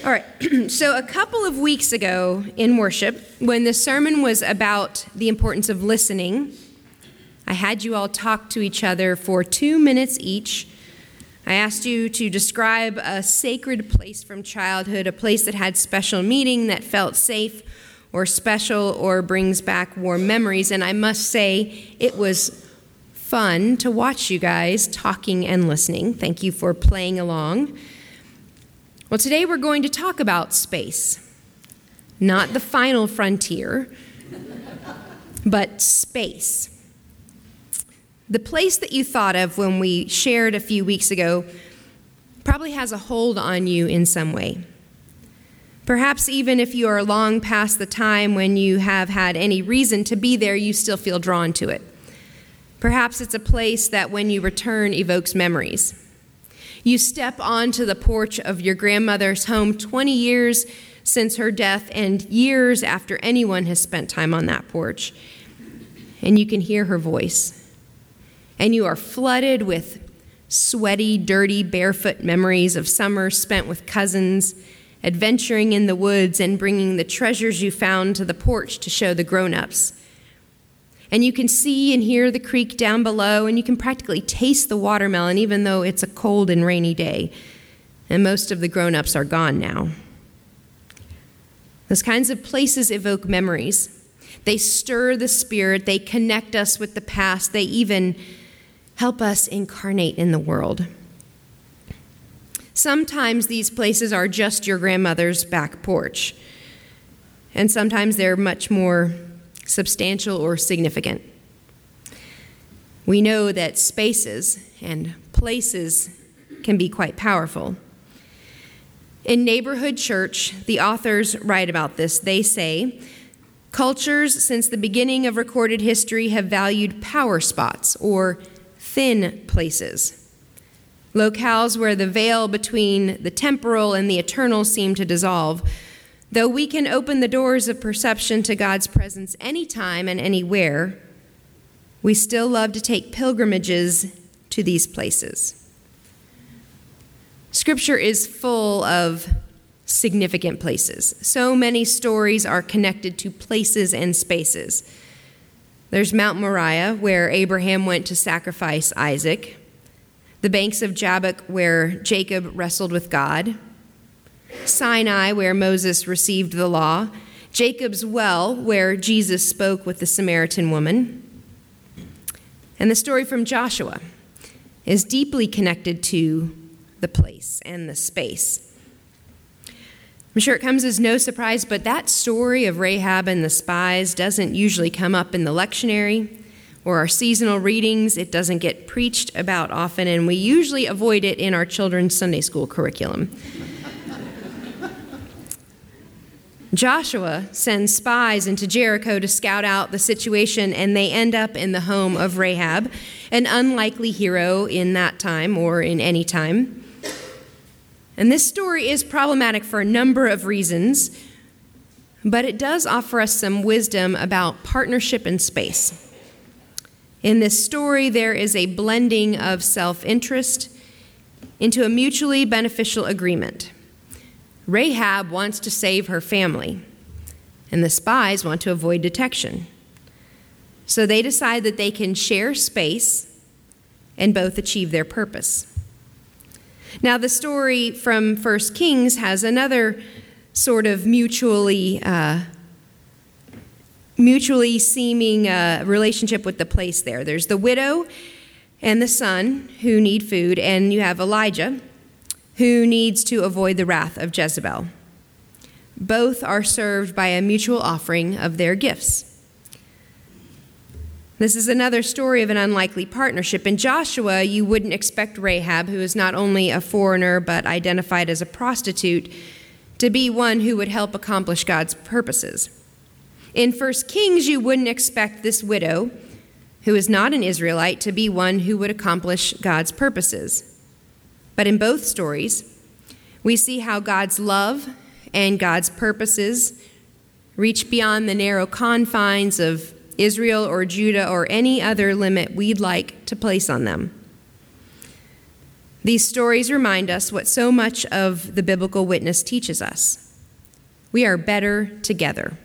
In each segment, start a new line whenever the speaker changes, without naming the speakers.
All right, so a couple of weeks ago in worship, when the sermon was about the importance of listening, I had you all talk to each other for 2 minutes each. I asked you to describe a sacred place from childhood, a place that had special meaning, that felt safe or special or brings back warm memories. And I must say, it was fun to watch you guys talking and listening. Thank you for playing along. Well, today we're going to talk about space. Not the final frontier, but space. The place that you thought of when we shared a few weeks ago probably has a hold on you in some way. Perhaps even if you are long past the time when you have had any reason to be there, you still feel drawn to it. Perhaps it's a place that when you return evokes memories. You step onto the porch of your grandmother's home 20 years since her death and years after anyone has spent time on that porch, and you can hear her voice. And you are flooded with sweaty, dirty, barefoot memories of summers spent with cousins, adventuring in the woods and bringing the treasures you found to the porch to show the grown-ups. And you can see and hear the creek down below, and you can practically taste the watermelon even though it's a cold and rainy day. And most of the grown-ups are gone now. Those kinds of places evoke memories. They stir the spirit. They connect us with the past. They even help us incarnate in the world. Sometimes these places are just your grandmother's back porch. And sometimes they're much more substantial or significant. We know that spaces and places can be quite powerful. In Neighborhood Church, the authors write about this. They say, cultures since the beginning of recorded history have valued power spots or thin places, locales where the veil between the temporal and the eternal seem to dissolve. Though we can open the doors of perception to God's presence anytime and anywhere, we still love to take pilgrimages to these places. Scripture is full of significant places. So many stories are connected to places and spaces. There's Mount Moriah, where Abraham went to sacrifice Isaac, the banks of Jabbok, where Jacob wrestled with God, Sinai, where Moses received the law, Jacob's well, where Jesus spoke with the Samaritan woman. And the story from Joshua is deeply connected to the place and the space. I'm sure it comes as no surprise, but that story of Rahab and the spies doesn't usually come up in the lectionary or our seasonal readings. It doesn't get preached about often, and we usually avoid it in our children's Sunday school curriculum. Joshua sends spies into Jericho to scout out the situation, and they end up in the home of Rahab, an unlikely hero in that time or in any time. And this story is problematic for a number of reasons, but it does offer us some wisdom about partnership and space. In this story, there is a blending of self-interest into a mutually beneficial agreement. Rahab wants to save her family, and the spies want to avoid detection. So they decide that they can share space and both achieve their purpose. Now, the story from 1 Kings has another sort of mutually seeming relationship with the place there. There's the widow and the son who need food, and you have Elijah, who needs to avoid the wrath of Jezebel. Both are served by a mutual offering of their gifts. This is another story of an unlikely partnership. In Joshua, you wouldn't expect Rahab, who is not only a foreigner but identified as a prostitute, to be one who would help accomplish God's purposes. In 1 Kings, you wouldn't expect this widow, who is not an Israelite, to be one who would accomplish God's purposes. But in both stories, we see how God's love and God's purposes reach beyond the narrow confines of Israel or Judah or any other limit we'd like to place on them. These stories remind us what so much of the biblical witness teaches us. We are better together.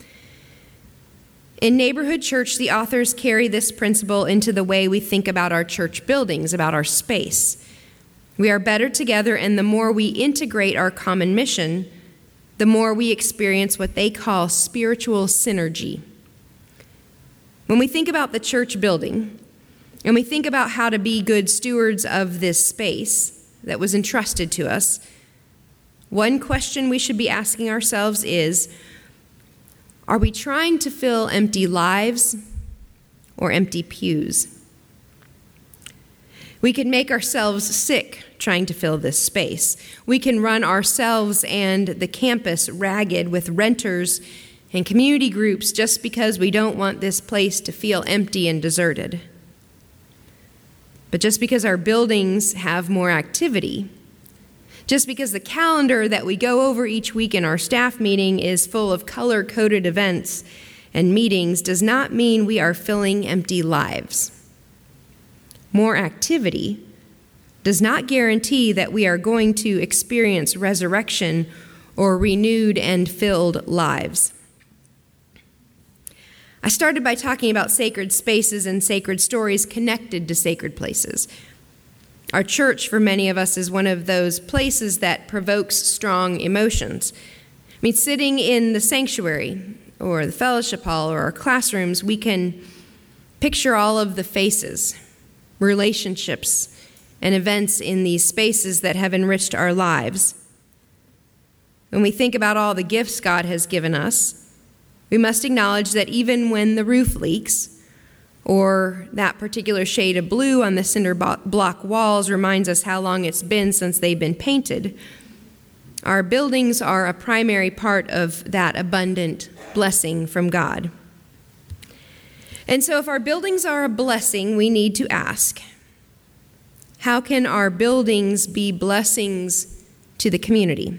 In Neighborhood Church, the authors carry this principle into the way we think about our church buildings, about our space. We are better together, and the more we integrate our common mission, the more we experience what they call spiritual synergy. When we think about the church building, and we think about how to be good stewards of this space that was entrusted to us, one question we should be asking ourselves is, are we trying to fill empty lives or empty pews? We can make ourselves sick trying to fill this space. We can run ourselves and the campus ragged with renters and community groups just because we don't want this place to feel empty and deserted. But just because our buildings have more activity, just because the calendar that we go over each week in our staff meeting is full of color-coded events and meetings, does not mean we are filling empty lives. More activity does not guarantee that we are going to experience resurrection or renewed and filled lives. I started by talking about sacred spaces and sacred stories connected to sacred places. Our church, for many of us, is one of those places that provokes strong emotions. I mean, sitting in the sanctuary or the fellowship hall or our classrooms, we can picture all of the faces, relationships, and events in these spaces that have enriched our lives. When we think about all the gifts God has given us, we must acknowledge that even when the roof leaks, or that particular shade of blue on the cinder block walls reminds us how long it's been since they've been painted, our buildings are a primary part of that abundant blessing from God. And so if our buildings are a blessing, we need to ask, how can our buildings be blessings to the community?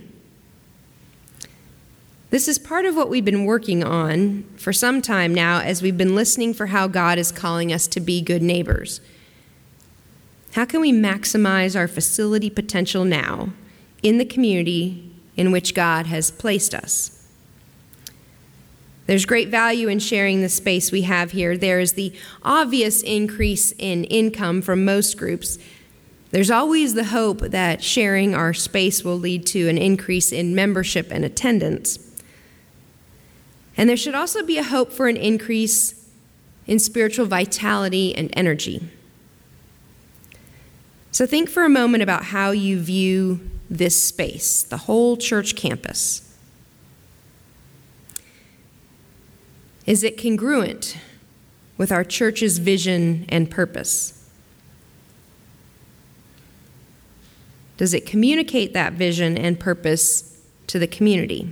This is part of what we've been working on for some time now as we've been listening for how God is calling us to be good neighbors. How can we maximize our facility potential now in the community in which God has placed us? There's great value in sharing the space we have here. There is the obvious increase in income from most groups. There's always the hope that sharing our space will lead to an increase in membership and attendance. And there should also be a hope for an increase in spiritual vitality and energy. So think for a moment about how you view this space, the whole church campus. Is it congruent with our church's vision and purpose? Does it communicate that vision and purpose to the community?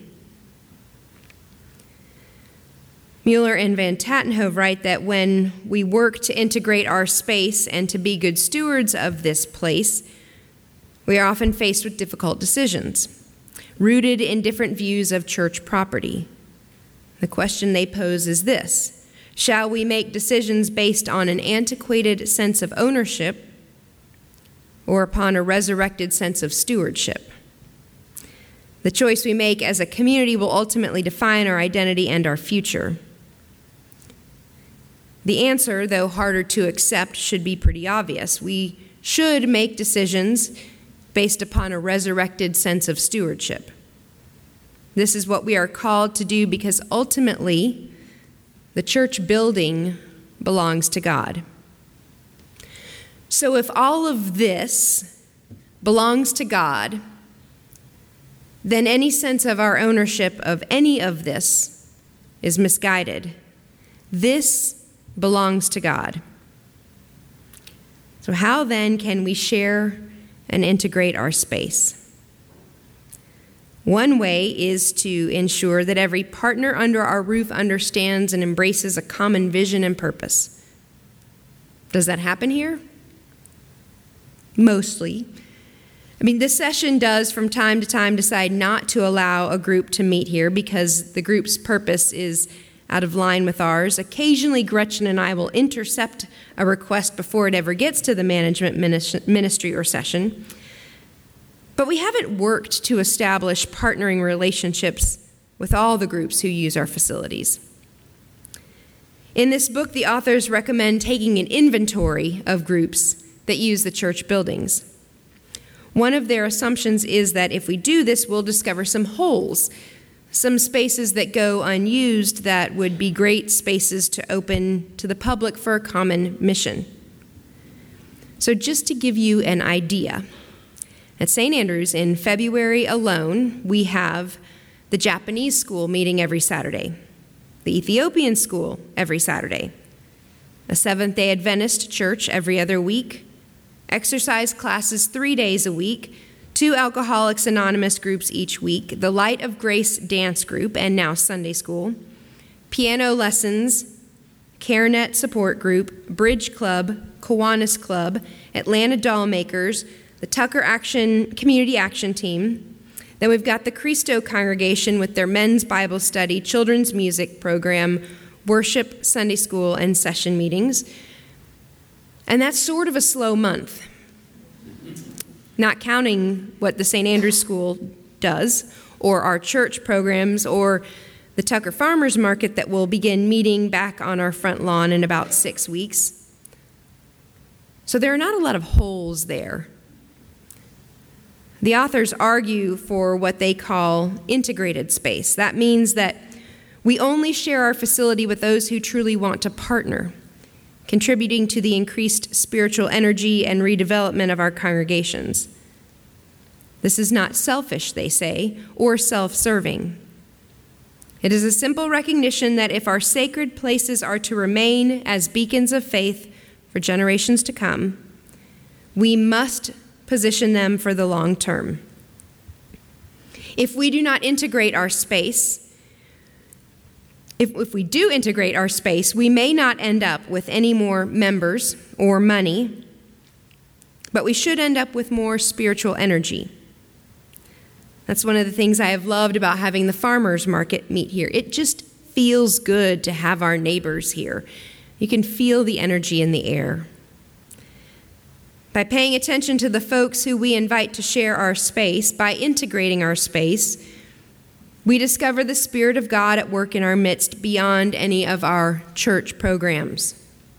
Mueller and Van Tatenhove write that when we work to integrate our space and to be good stewards of this place, we are often faced with difficult decisions, rooted in different views of church property. The question they pose is this: shall we make decisions based on an antiquated sense of ownership or upon a resurrected sense of stewardship? The choice we make as a community will ultimately define our identity and our future. The answer, though harder to accept, should be pretty obvious. We should make decisions based upon a resurrected sense of stewardship. This is what we are called to do because ultimately the church building belongs to God. So if all of this belongs to God, then any sense of our ownership of any of this is misguided. This belongs to God. So how then can we share and integrate our space? One way is to ensure that every partner under our roof understands and embraces a common vision and purpose. Does that happen here? Mostly. This session does from time to time decide not to allow a group to meet here because the group's purpose is out of line with ours. Occasionally, Gretchen and I will intercept a request before it ever gets to the management ministry or session. But we haven't worked to establish partnering relationships with all the groups who use our facilities. In this book, the authors recommend taking an inventory of groups that use the church buildings. One of their assumptions is that if we do this, we'll discover some holes, some spaces that go unused that would be great spaces to open to the public for a common mission. So just to give you an idea, at St. Andrews in February alone, we have the Japanese school meeting every Saturday, the Ethiopian school every Saturday, a Seventh-day Adventist church every other week, exercise classes 3 days a week, 2 Alcoholics Anonymous groups each week, the Light of Grace dance group, and now Sunday school, piano lessons, CareNet support group, Bridge Club, Kiwanis Club, Atlanta Doll Makers, the Tucker Community Action Team. Then we've got the Cristo congregation with their men's Bible study, children's music program, worship, Sunday school, and session meetings. And that's sort of a slow month, not counting what the St. Andrews School does, or our church programs, or the Tucker Farmers Market that will begin meeting back on our front lawn in about 6 weeks. So there are not a lot of holes there. The authors argue for what they call integrated space. That means that we only share our facility with those who truly want to partner, contributing to the increased spiritual energy and redevelopment of our congregations. This is not selfish, they say, or self-serving. It is a simple recognition that if our sacred places are to remain as beacons of faith for generations to come, we must position them for the long term. If we do not integrate our space, if we do integrate our space, we may not end up with any more members or money, but we should end up with more spiritual energy. That's one of the things I have loved about having the farmers market meet here. It just feels good to have our neighbors here. You can feel the energy in the air. By paying attention to the folks who we invite to share our space, by integrating our space, we discover the Spirit of God at work in our midst beyond any of our church programs.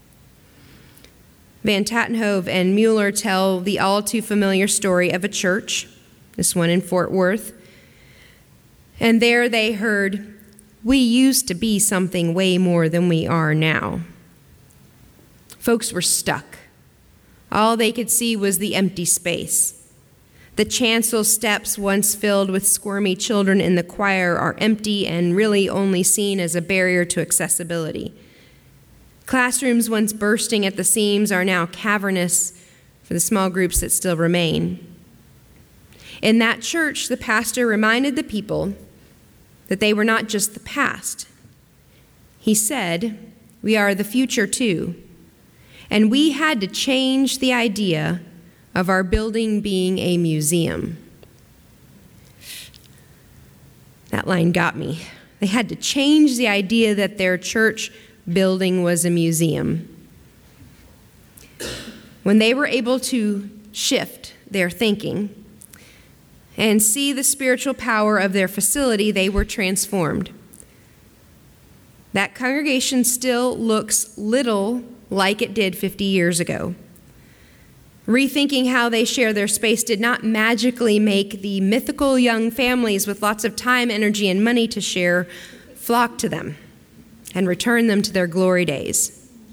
Van Tatenhove and Mueller tell the all too familiar story of a church, this one in Fort Worth. And there they heard, "We used to be something way more than we are now." Folks were stuck. All they could see was the empty space. The chancel steps, once filled with squirmy children in the choir, are empty and really only seen as a barrier to accessibility. Classrooms once bursting at the seams are now cavernous for the small groups that still remain. In that church, the pastor reminded the people that they were not just the past. He said, "We are the future too." And we had to change the idea of our building being a museum. That line got me. They had to change the idea that their church building was a museum. When they were able to shift their thinking and see the spiritual power of their facility, they were transformed. That congregation still looks little like it did 50 years ago. Rethinking how they share their space did not magically make the mythical young families with lots of time, energy, and money to share flock to them and return them to their glory days.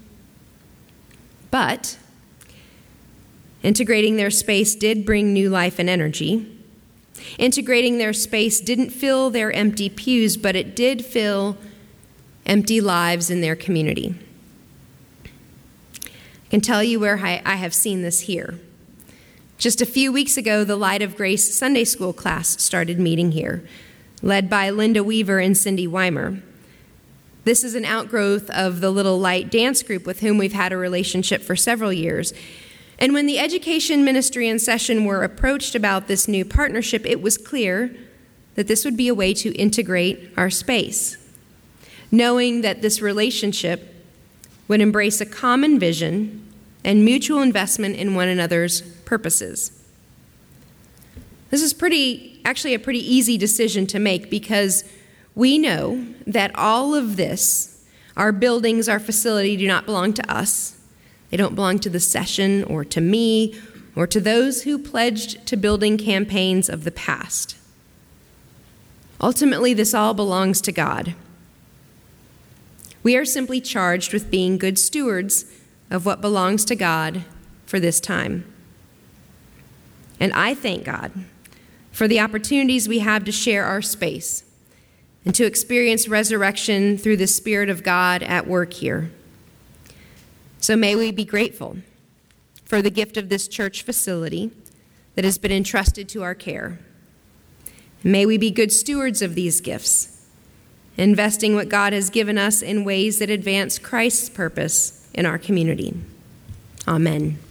But integrating their space did bring new life and energy. Integrating their space didn't fill their empty pews, but it did fill empty lives in their community. I can tell you where I have seen this here. Just a few weeks ago, the Light of Grace Sunday school class started meeting here, led by Linda Weaver and Cindy Weimer. This is an outgrowth of the Little Light dance group with whom we've had a relationship for several years. And when the education ministry and session were approached about this new partnership, it was clear that this would be a way to integrate our space. knowing that this relationship would embrace a common vision and mutual investment in one another's purposes. This is actually a pretty easy decision to make because we know that all of this, our buildings, our facility, do not belong to us. They don't belong to the session or to me or to those who pledged to building campaigns of the past. Ultimately, this all belongs to God. We are simply charged with being good stewards of what belongs to God for this time. And I thank God for the opportunities we have to share our space and to experience resurrection through the Spirit of God at work here. So may we be grateful for the gift of this church facility that has been entrusted to our care. May we be good stewards of these gifts, investing what God has given us in ways that advance Christ's purpose in our community. Amen.